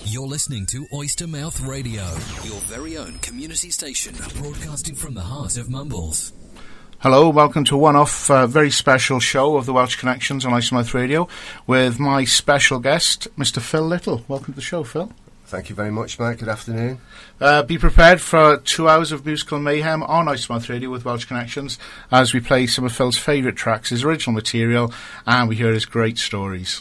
You're listening to Oyster Mouth Radio, your very own community station, broadcasting from the heart of Mumbles. Hello, welcome to a one-off very special show of the Welsh Connections on Oyster Mouth Radio with my special guest, Mr. Phil Little. Welcome to the show, Phil. Thank you very much, Mike. Good afternoon. Be prepared for 2 hours of musical mayhem on Oyster Mouth Radio with Welsh Connections as we play some of Phil's favourite tracks, his original material, and we hear his great stories.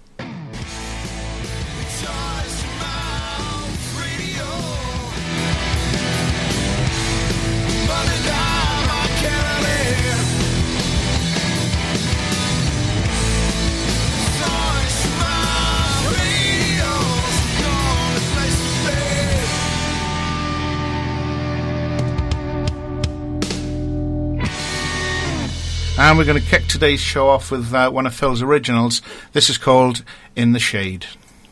And we're going to kick today's show off with one of Phil's originals. This is called In the Shade.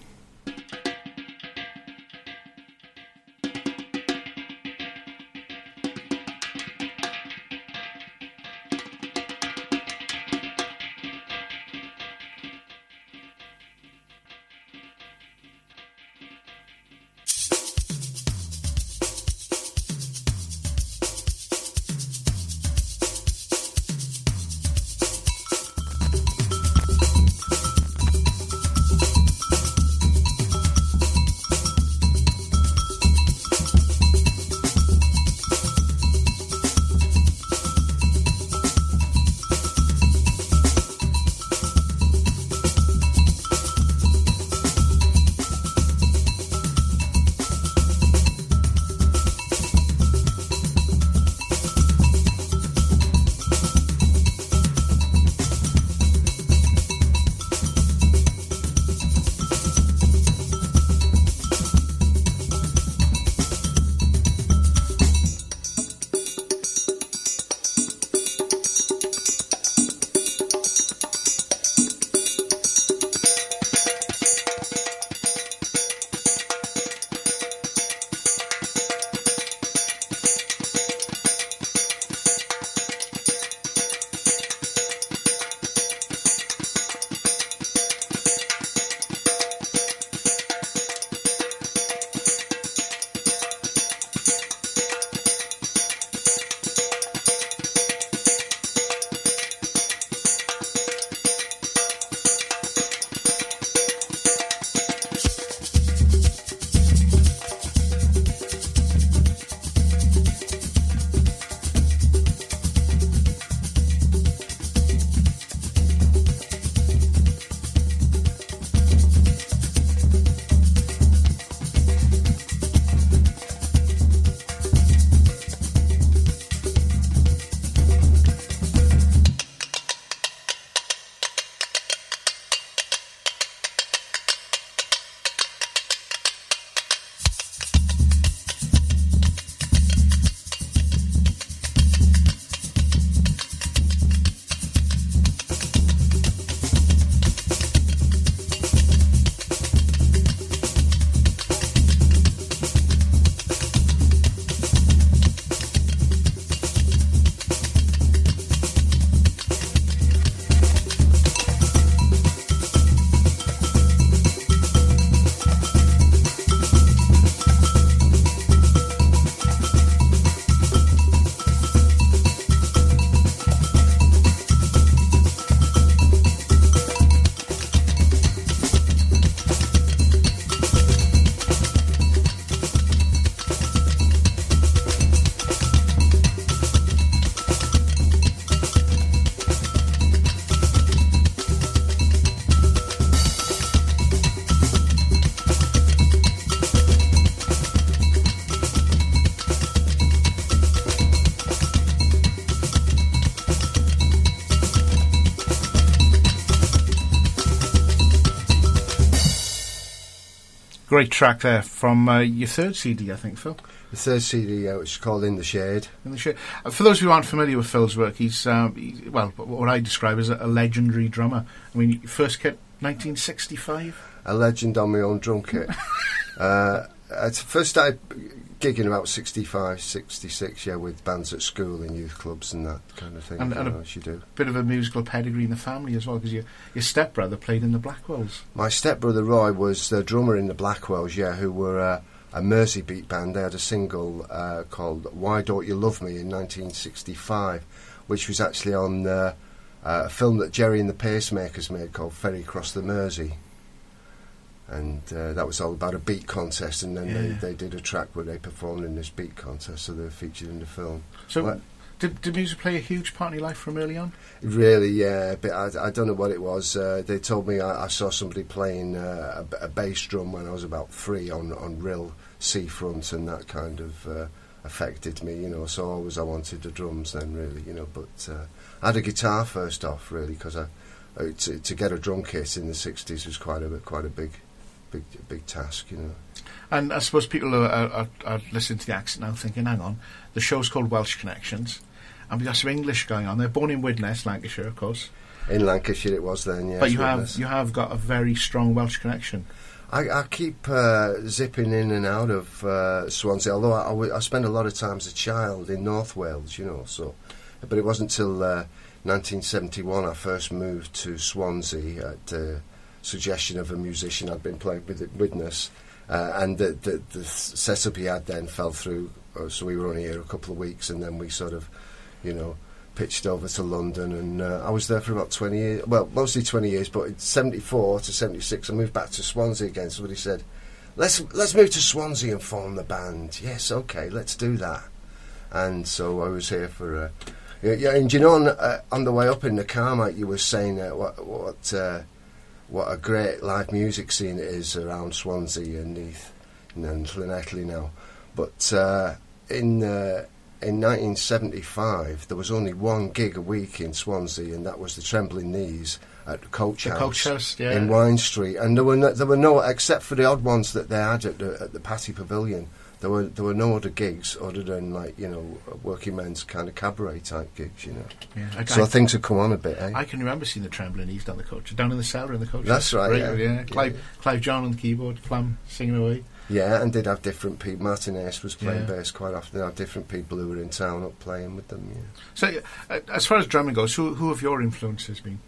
Great track there from your third CD, I think, Phil. The third CD, which is called In the Shade. In the Shade. For those who aren't familiar with Phil's work, he's well, what I describe as a legendary drummer. I mean, first kit 1965. A legend on my own drum kit. I first started gigging about 65, 66, yeah, with bands at school and youth clubs and that kind of thing. And as you do. Bit of a musical pedigree in the family as well, because your stepbrother played in the Blackwells. My stepbrother Roy was the drummer in the Blackwells, yeah, who were a Mersey beat band. They had a single called Why Don't You Love Me in 1965, which was actually on a film that Jerry and the Pacemakers made called Ferry Across the Mersey. And that was all about a beat contest, and then they did a track where they performed in this beat contest, so they were featured in the film. So, did music play a huge part in your life from early on? Really, yeah, but I don't know what it was. They told me I saw somebody playing a bass drum when I was about 3 on real seafront, and that kind of affected me, you know, so always I wanted the drums then, really, you know, but I had a guitar first off, really, because to get a drum kit in the 60s was quite a big task, you know. And I suppose people are listening to the accent now thinking, hang on, the show's called Welsh Connections, and we've got some English going on. They're born in Widnes, Lancashire, of course. In Lancashire it was then, yeah. But you have got a very strong Welsh connection. I keep zipping in and out of Swansea, although I spent a lot of time as a child in North Wales, you know, so. But it wasn't until 1971 I first moved to Swansea at suggestion of a musician I'd been playing with at Widnes, and the setup he had then fell through, so we were only here a couple of weeks, and then we sort of, you know, pitched over to London, and I was there for about 20 years, well, mostly 20 years, but in 74 to 76 I moved back to Swansea again. Somebody said, let's move to Swansea and form the band. Yes, okay, let's do that. And so I was here for yeah, and you know, on the way up in the car, mate, you were saying what a great live music scene it is around Swansea and Neath and Llanelli now. But in 1975, there was only one gig a week in Swansea, and that was the Trembling Knees at the Coach House yeah, in Wine Street. And there were no, except for the odd ones that they had at the Patty Pavilion. There were no other gigs other than, like, you know, working men's kind of cabaret type gigs, you know. Yeah, so things have come on a bit, eh? I can remember seeing the Trembling Knees down in the cellar in the Coach. That's right, yeah. Clive John on the keyboard, Flam singing away. Yeah, and did have different people. Martin Ace was playing bass quite often. They had different people who were in town up playing with them, yeah. So, as far as drumming goes, who have your influences been?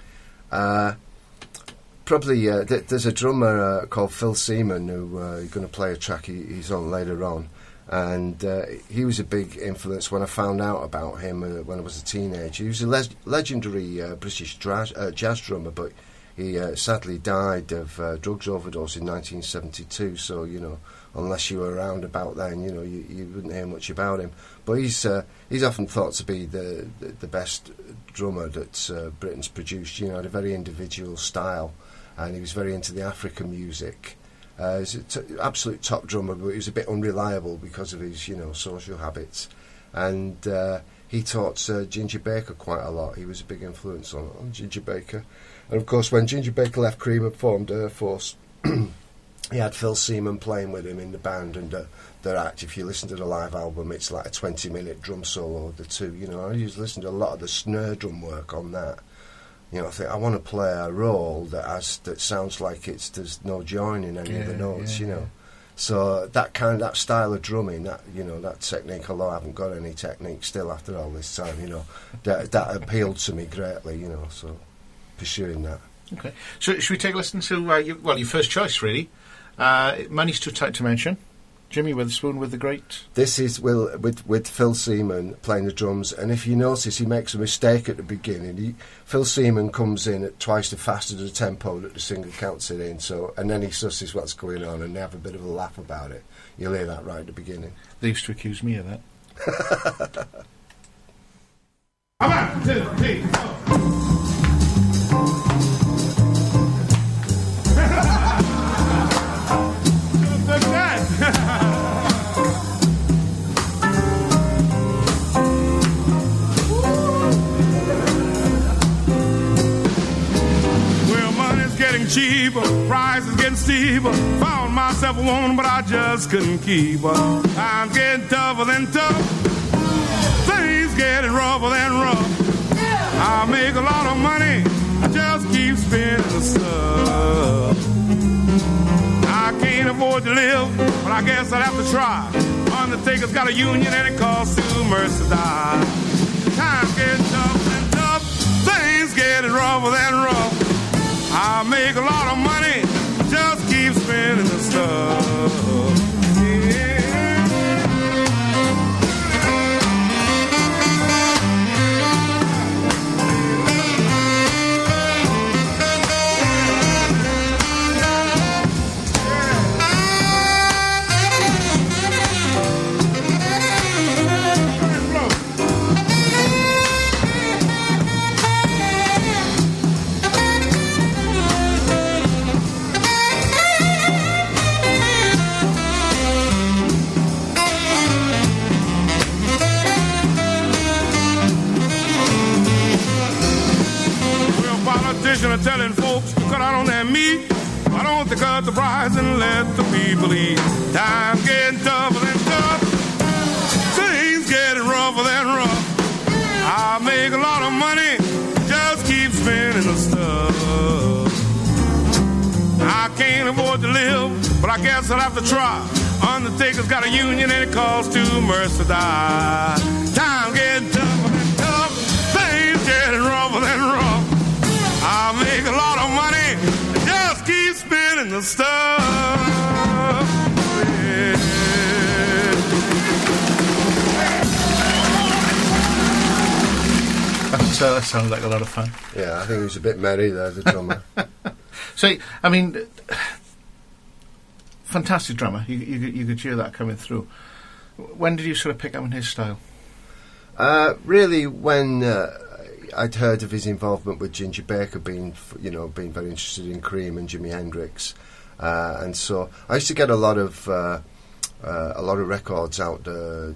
Probably there's a drummer called Phil Seaman who is going to play a track he's on later on, and he was a big influence when I found out about him when I was a teenager. He was a legendary British jazz drummer, but he sadly died of drugs overdose in 1972, so, you know, unless you were around about then, you know, you wouldn't hear much about him. But he's often thought to be the best drummer that Britain's produced. You know, had a very individual style, and he was very into the African music. He's an absolute top drummer, but he was a bit unreliable because of his, you know, social habits. And he taught Ginger Baker quite a lot. He was a big influence on Ginger Baker. And of course, when Ginger Baker left Cream and formed Air Force, he had Phil Seaman playing with him in the band, and their act, if you listen to the live album, it's like a 20-minute drum solo of the two. You know, I used to listen to a lot of the snare drum work on that. You know, I think I want to play a roll that sounds like there's no join in any of the notes. You know, so that style of drumming, that technique. Although I haven't got any technique still after all this time, you know, that appealed to me greatly. You know, so pursuing that. Okay, so should we take a listen to your first choice, really? Money's Too Tight to Mention. Jimmy Witherspoon with the great... This is with Phil Seaman playing the drums, and if you notice, he makes a mistake at the beginning. Phil Seaman comes in at twice the faster the tempo that the singer counts it in, and then he susses what's going on, and they have a bit of a laugh about it. You'll hear that right at the beginning. They used to accuse me of that. 1, 2, 3, 4. Cheaper, price is getting steeper. Found myself a woman, but I just couldn't keep her. Times getting tougher than tough. Things getting rougher than rough. I make a lot of money, I just keep spending the stuff. I can't afford to live, but I guess I'd have to try. Undertaker's got a union and it costs too much to die. Times getting tough and tough, things getting rougher than rough. I make a lot of money, just keep spending the stuff. Are telling folks to cut out on that meat. Why don't they cut the price and let the people eat? Times getting tougher than tough, things getting rougher than rough. I make a lot of money, just keep spending the stuff. I can't afford to live, but I guess I'll have to try. Undertaker's got a union and it costs too much to die. Times getting tougher than tough, things getting rougher than rough. I make a lot of money, just keep spending the stuff. Yeah. That sounds like a lot of fun. Yeah, I think he was a bit merry there, the drummer. So, I mean, fantastic drummer. You could hear that coming through. When did you sort of pick up on his style? Really, when I'd heard of his involvement with Ginger Baker, being very interested in Cream and Jimi Hendrix, and so I used to get a lot of records out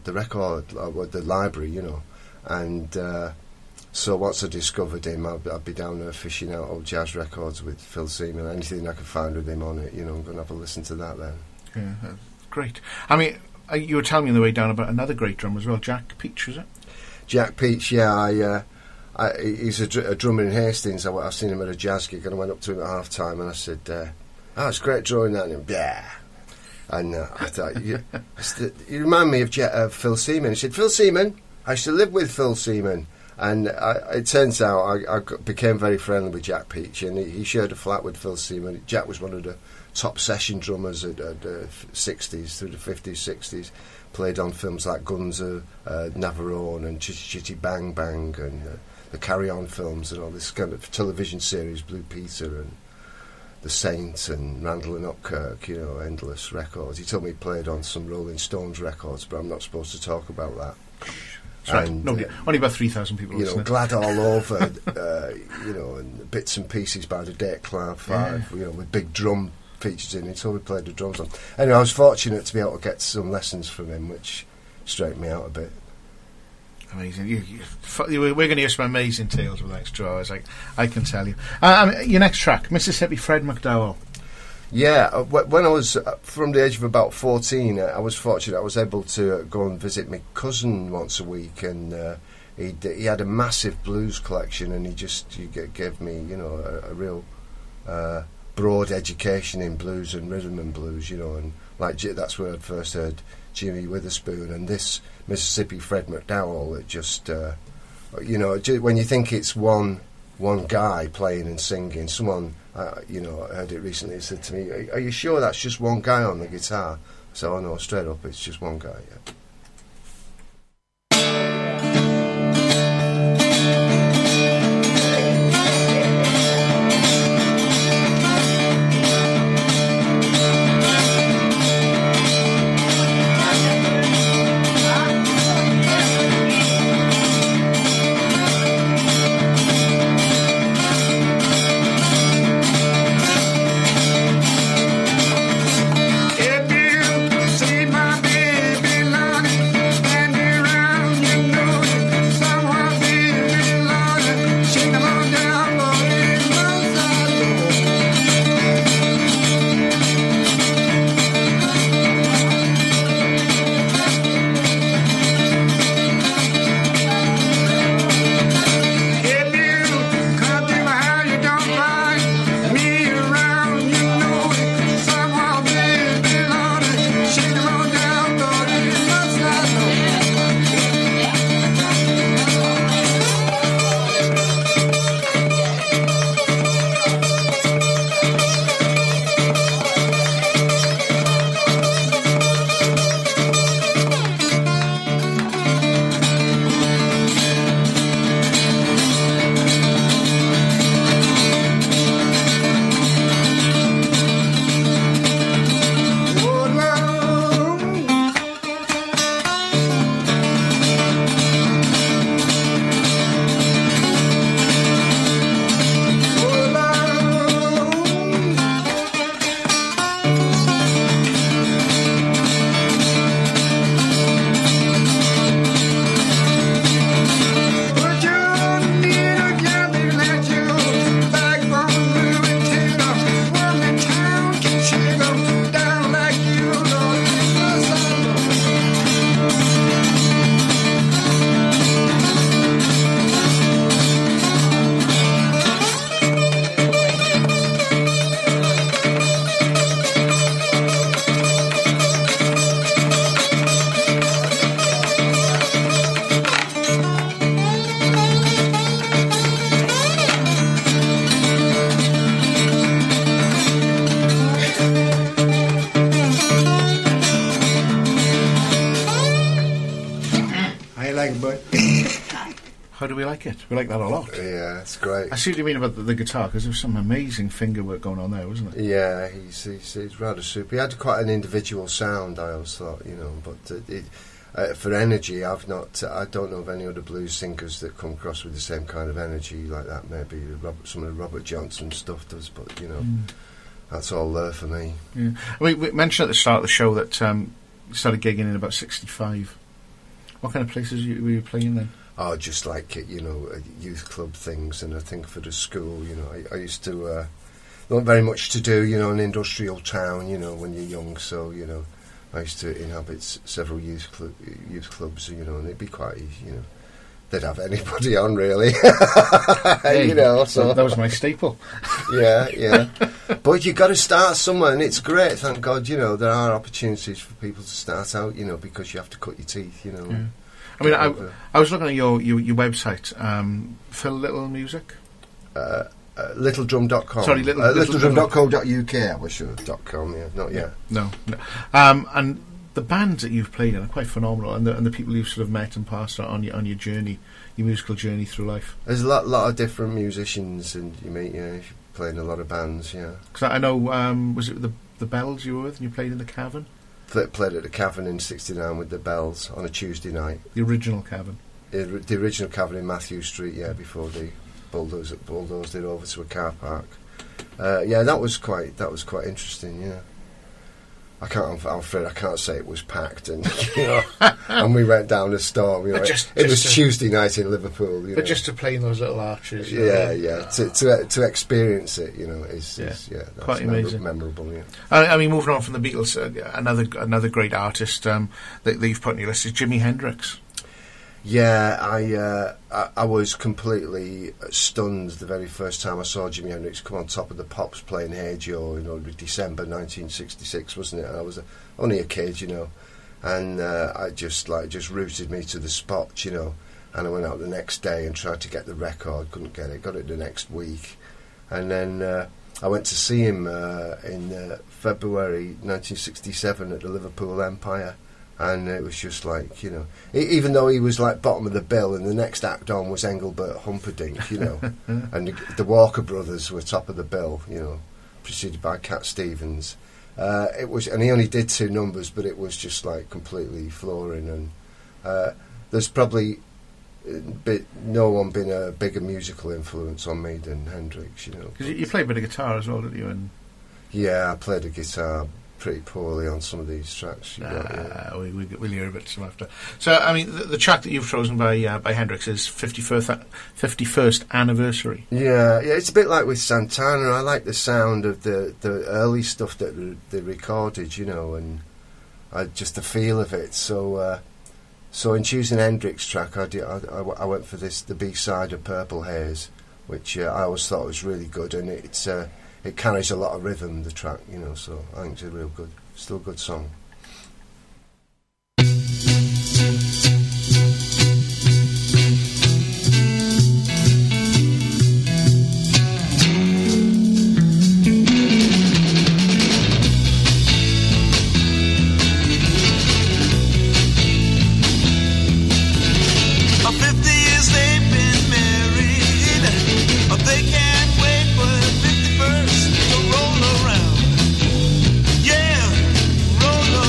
the library, and so once I discovered him, I'd be down there fishing out old jazz records with Phil Seaman, anything I could find with him on it, I'm going to have a listen to that then. Yeah, that's great. I mean, you were telling me on the way down about another great drummer as well, Jack Peach, is it? Jack Peach, yeah, he's a drummer in Hastings. I've seen him at a jazz gig, and I went up to him at half time and I said, it's great drawing that. And yeah. And I thought, you remind me of Phil Seaman. He said, Phil Seaman? I used to live with Phil Seaman. And it turns out I became very friendly with Jack Peach, and he shared a flat with Phil Seaman. Jack was one of the top session drummers at the 60s, through the 50s, 60s. Played on films like Gunza, Navarone, and Chitty Bang Bang, and the Carry On films, and all this kind of television series, Blue Peter and The Saints and Randall and Upkirk, endless records. He told me he played on some Rolling Stones records, but I'm not supposed to talk about that. Right. Only about 3,000 people listening. Glad All Over, and bits and pieces by the Date Cloud 5, with big drum features in it. So we played the drums on. Anyway, I was fortunate to be able to get some lessons from him, which straightened me out a bit. Amazing. We're going to hear some amazing tales with the next 2 hours, I can tell you. Your next track, Mississippi Fred McDowell. Yeah, when I was from the age of about 14, I was fortunate. I was able to go and visit my cousin once a week, and he had a massive blues collection, and he gave me, a real broad education in blues and rhythm and blues, and that's where I'd first heard Jimmy Witherspoon and this Mississippi Fred McDowell. It just, when you think it's one guy playing and singing, someone. I heard it recently. He said to me, "Are you sure that's just one guy on the guitar?" So I know straight up, it's just one guy. Yeah. If you see my baby How do we like it? We like that a lot. Yeah, it's great. I see what you mean about the guitar, because there was some amazing finger work going on there, wasn't it? Yeah, he's rather super. He had quite an individual sound, I always thought, but for energy, I don't know of any other blues singers that come across with the same kind of energy like that. Maybe some of the Robert Johnson stuff does, but that's all there for me. Yeah. We mentioned at the start of the show that you started gigging in about 65. What kind of places were you playing then? Oh, just like youth club things, and I think for the school, I used to not very much to do, an industrial town, when you're young, so I used to inhabit several youth clubs, and it'd be quite easy, they'd have anybody on really, Hey, so that was my staple. yeah. But you got to start somewhere, and it's great, thank God, there are opportunities for people to start out, because you have to cut your teeth, Yeah. I mean, I was looking at your website, Phil Little Music. Littledrum.com. Sorry, littledrum.co.uk, I was sure. .com, yeah, not yet. No. And the bands that you've played in are quite phenomenal, and the people you've sort of met and passed on your journey, your musical journey through life. There's a lot of different musicians, and you meet, you play in a lot of bands, yeah. Because I know, was it the Bells you were with, and you played in the Cavern? Played at the Cavern in '69 with the Bells on a Tuesday night. The original Cavern? The original Cavern in Matthew Street, yeah, before they bulldozed it over to a car park. That was quite interesting, yeah. I'm afraid I can't say it was packed, and and we went down the storm. It was Tuesday night in Liverpool. But just to play in those little arches. Yeah. To experience it, is quite amazing, memorable. Yeah. I mean, moving on from the Beatles, another great artist that you've put on your list is Jimi Hendrix. Yeah, I was completely stunned the very first time I saw Jimi Hendrix come on Top of the Pops playing Hey Joe, December 1966, wasn't it? And I was only a kid, and I just rooted me to the spot, and I went out the next day and tried to get the record, couldn't get it, got it the next week, and then I went to see him in February 1967 at the Liverpool Empire. And it was just like, even though he was like bottom of the bill, and the next act on was Engelbert Humperdinck, and the Walker Brothers were top of the bill, preceded by Cat Stevens. And he only did 2 numbers, but it was just like completely flooring. And there's probably no one been a bigger musical influence on me than Hendrix, Because you played a bit of guitar as well, didn't you? And yeah, I played the guitar pretty poorly on some of these tracks. We'll hear a bit some after. So, I mean, the track that you've chosen by Hendrix is 51st Anniversary. Yeah, it's a bit like with Santana. I like the sound of the early stuff that they recorded, and just the feel of it. So in choosing Hendrix track, I went for the B-side of Purple Haze, which I always thought was really good, and it carries a lot of rhythm, the track, so I think it's still a good song. Roll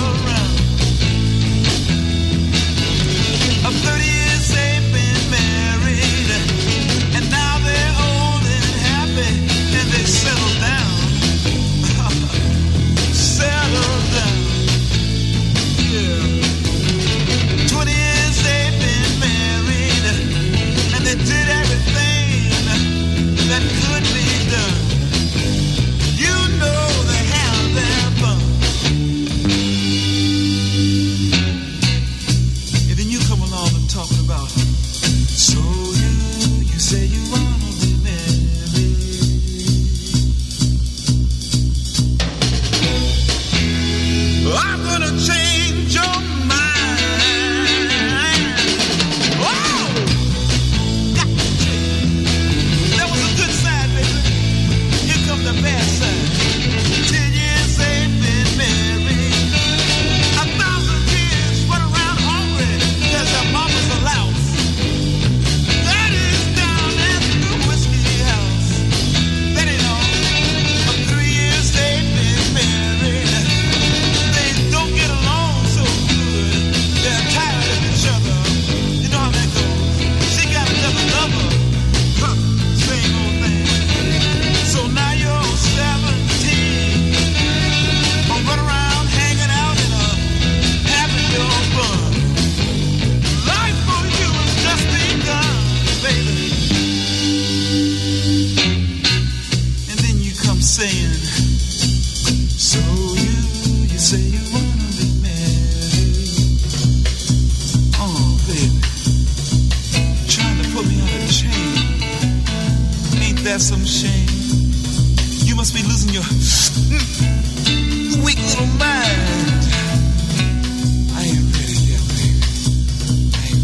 that's some shame. You must be losing your weak little mind. I ain't ready yet, baby. I ain't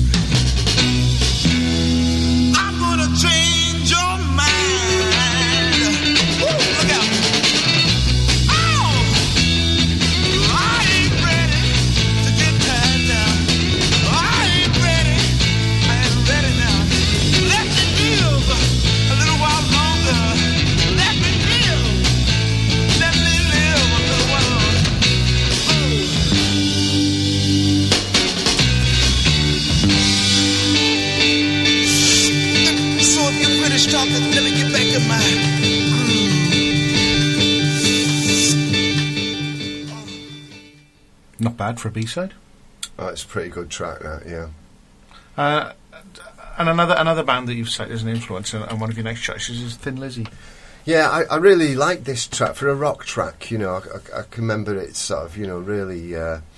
ready. I'm gonna change your mind. Woo, look out. Oh! I ain't ready to get tied down. I ain't ready. I ain't ready now. Let me live a little while longer. Let me live. Let me live a little while longer. So if you're finished talking, let me get back in my groove. Not bad for a B-side. Oh, it's a pretty good track, that, yeah. And another band that you've cited as an influence and one of your next choices is Thin Lizzy. Yeah, I really like this track for a rock track. You know, I can remember it sort of, you know, really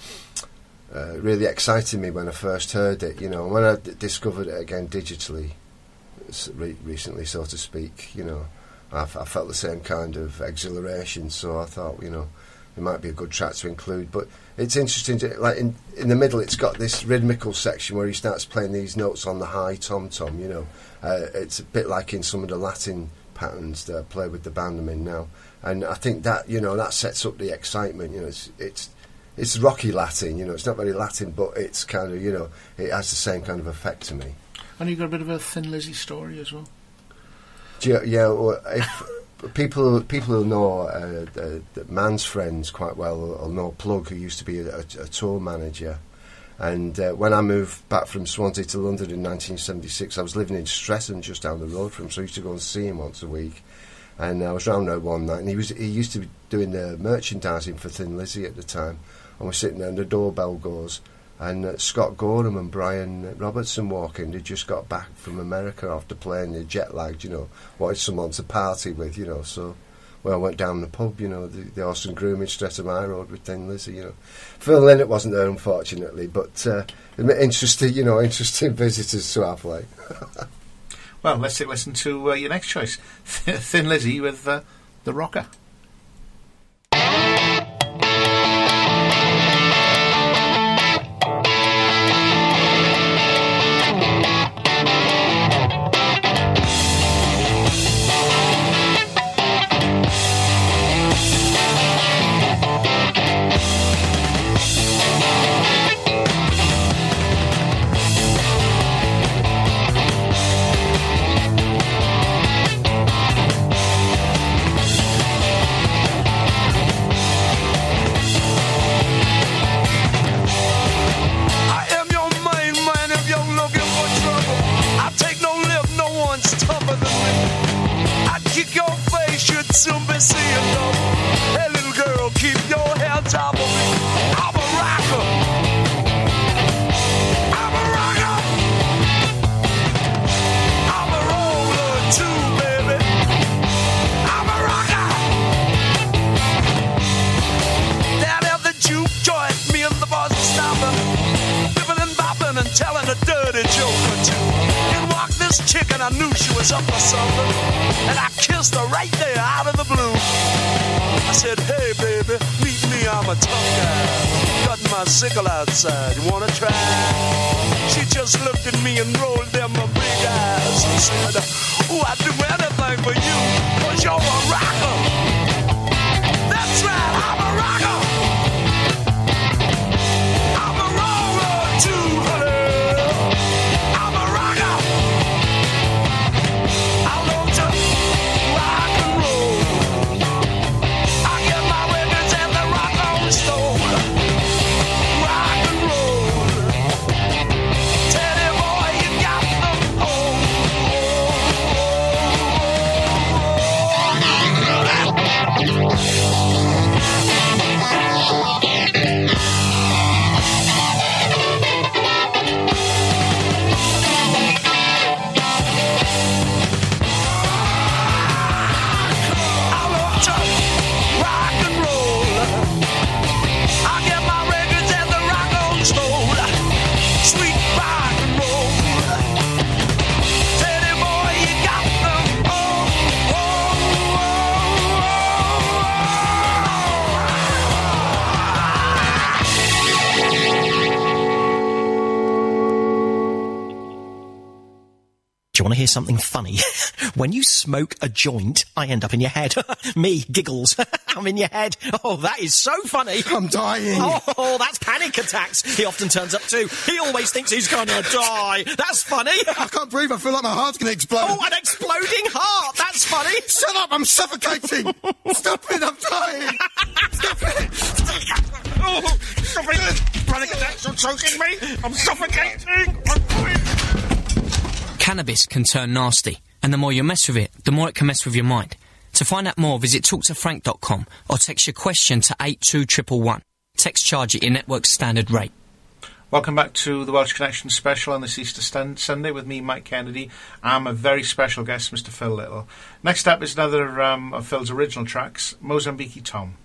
excited me when I first heard it. You know, when I discovered it again digitally recently, so to speak. You know, I felt the same kind of exhilaration. So I thought, you know, it might be a good track to include. But it's interesting, like in the middle, it's got this rhythmical section where he starts playing these notes on the high tom-tom. You know, it's a bit like in some of the Latin patterns that I play with the band I'm in now, and I think that, you know, that sets up the excitement. You know, it's rocky Latin. You know, it's not very Latin, but it's kind of, you know, it has the same kind of effect to me. And you've got a bit of a Thin Lizzy story as well. Yeah, well, if people who know Man's friends quite well will know Plug, who used to be a tour manager. And when I moved back from Swansea to London in 1976, I was living in Streatham, just down the road from him, so I used to go and see him once a week. And I was round there one night, and he used to be doing the merchandising for Thin Lizzy at the time. And we're sitting there, and the doorbell goes, and Scott Gorham and Brian Robertson walk in. They just got back from America after playing, the jet lagged, you know, wanted someone to party with, you know, so... Well, I went down the pub, you know, the Horse and Groom in Streatham High Road with Thin Lizzy, you know. Phil Lynott wasn't there, unfortunately, but interesting visitors to our play. Well, let's take a listen to your next choice, Thin Lizzy with The Rocker. I knew she was up for something, and I kissed her right there out of the blue. I said, hey baby, meet me, I'm a tough guy, cutting my sickle outside, you wanna try? She just looked at me and rolled them her big eyes and said, ooh, I'd do anything for you, 'cause you're a rocker. That's right, I'm a rocker. I'm a roller too, honey. want to hear something funny? When you smoke a joint, I end up in your head. Me, giggles. I'm in your head. Oh, that is so funny. I'm dying. Oh, that's panic attacks. He often turns up too. He always thinks he's going to die. That's funny. I can't breathe. I feel like my heart's going to explode. Oh, an exploding heart. That's funny. Shut up. I'm suffocating. Stop it. I'm dying. Stop it. Oh, stop it. Panic attacks are choking me. I'm suffocating. Cannabis can turn nasty, and the more you mess with it, the more it can mess with your mind. To find out more, visit talktofrank.com or text your question to 82111. Text charge at your network's standard rate. Welcome back to the Welsh Connection special on this Easter Sunday with me, Mike Kennedy, and a very special guest, Mr. Phil Little. Next up is another of Phil's original tracks, Mozambique Tom.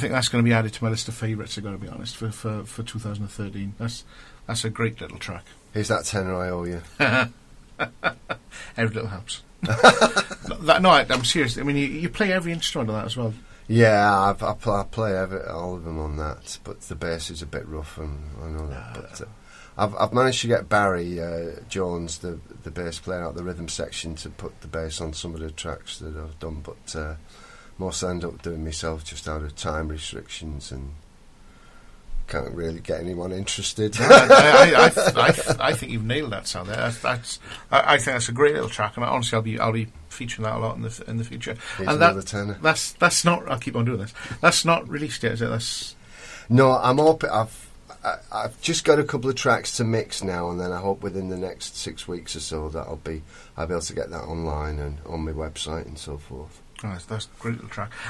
think that's going to be added to my list of favourites, I've got to be honest, for 2013. That's a great little track. Here's that tenner I owe you. Every little helps. I'm serious. I mean, you play every instrument on that as well. Yeah, I play all of them on that, but the bass is a bit rough, and I know that. But I've managed to get Barry Jones, the bass player, out the rhythm section, to put the bass on some of the tracks that I've done, but most I end up doing myself just out of time restrictions and can't really get anyone interested. I think you've nailed that sound there. I think that's a great little track, and honestly, I'll be featuring that a lot in the future. Here's and another tenner. That's not. I'll keep on doing this. That's not released yet, is it? No, I'm hoping. I've just got a couple of tracks to mix now, and then I hope within the next 6 weeks or so that I'll be able to get that online and on my website and so forth. Oh, that's a great little track.